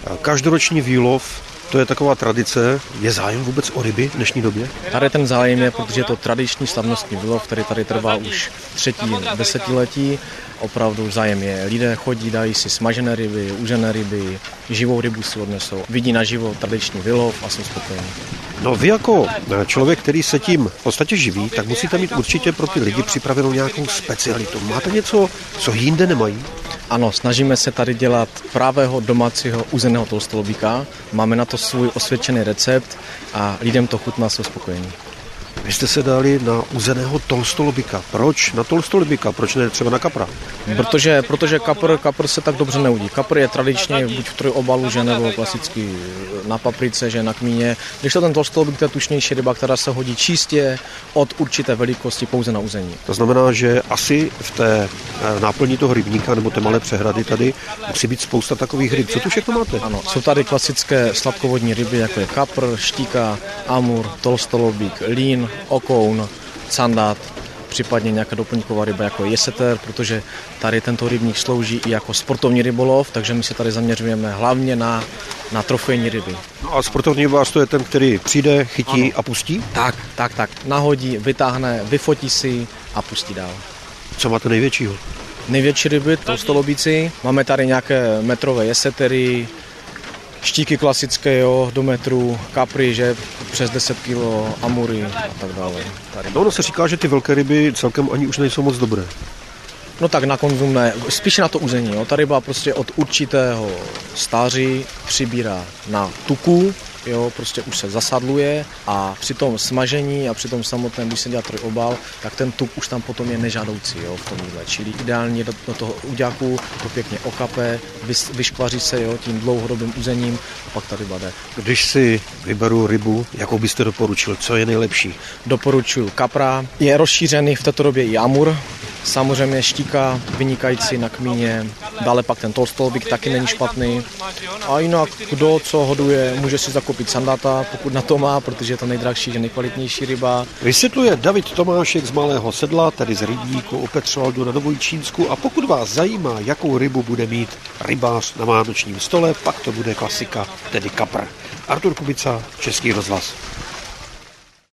Každoroční výlov, to je taková tradice. Je zájem vůbec o ryby v dnešní době? Tady ten zájem je, protože je to tradiční slavnostní výlov, který tady trvá už 3. desetiletí. Opravdu zájem je. Lidé chodí, dají si smažené ryby, užené ryby, živou rybu si odnesou. Vidí naživo tradiční výlov a jsou spokojení. No vy jako člověk, který se tím v podstatě živí, tak musíte mít určitě pro ty lidi připravenou nějakou specialitu. Máte něco, co jinde nemají? Ano, snažíme se tady dělat právého domácího uzeného tolstolobíka. Máme na to svůj osvědčený recept a lidem to chutná, jsou spokojení. Vy jste se dali na uzeného tolstolobika. Proč na tolstolobika? Proč ne třeba na kapra? Protože kapr se tak dobře neudí. Kapr je tradičně buď v trojobalu, že nebo klasicky na paprice, že na kmíně. Když to ten tolstolobik, to je tučnější ryba, která se hodí čistě od určité velikosti pouze na uzení. To znamená, že asi v té náplni toho rybníka nebo té malé přehrady tady musí být spousta takových ryb. Co tu všechno máte? Ano, jsou tady klasické sladkovodní ryby, jako je kapr, štíka, amur, tolstolobik, lín, okoun, candát, případně nějaká doplňková ryba jako jeseter, protože tady tento rybník slouží i jako sportovní rybolov, takže my se tady zaměřujeme hlavně na trofejní ryby. No a sportovní rybář to je ten, který přijde, chytí ano. A pustí? Tak. Nahodí, vytáhne, vyfotí si a pustí dál. Co máte největšího? Největší ryby, tolstolobíci. Máme tady nějaké metrové jesetery, štíky klasické, jo, do metru, kapry, že přes 10 kg, amury a tak dále. Tady. No, ono se říká, že ty velké ryby celkem ani už nejsou moc dobré. No tak na konzum ne, spíše na to uzení. Jo. Ta ryba prostě od určitého stáří přibírá na tuku, jo, prostě už se zasadluje a při tom smažení a při tom samotném, když se dělá trojobal, tak ten tuk už tam potom je nežádoucí, jo, v tom jídle. Čili ideálně do toho uďáku to pěkně okape, vyškvaří se, jo, tím dlouhodobým uzením a pak ta ryba jde. Když si vyberu rybu, jakou byste doporučil? Co je nejlepší? Doporučuji kapra. Je rozšířený v této době i amur. Samozřejmě štíka vynikající na kmíně, dále pak ten tolstolobik taky není špatný. A jinak kdo co hoduje, může si zakoupit sandáta, pokud na to má, protože je to nejdražší, že nejkvalitnější ryba. Vysvětluje David Tomášek z Malého Sedla, tedy z rybníku u Petřvaldu na Novojčínsku. A pokud vás zajímá, jakou rybu bude mít rybář na vánočním stole, pak to bude klasika, tedy kapr. Artur Kubica, Český rozhlas.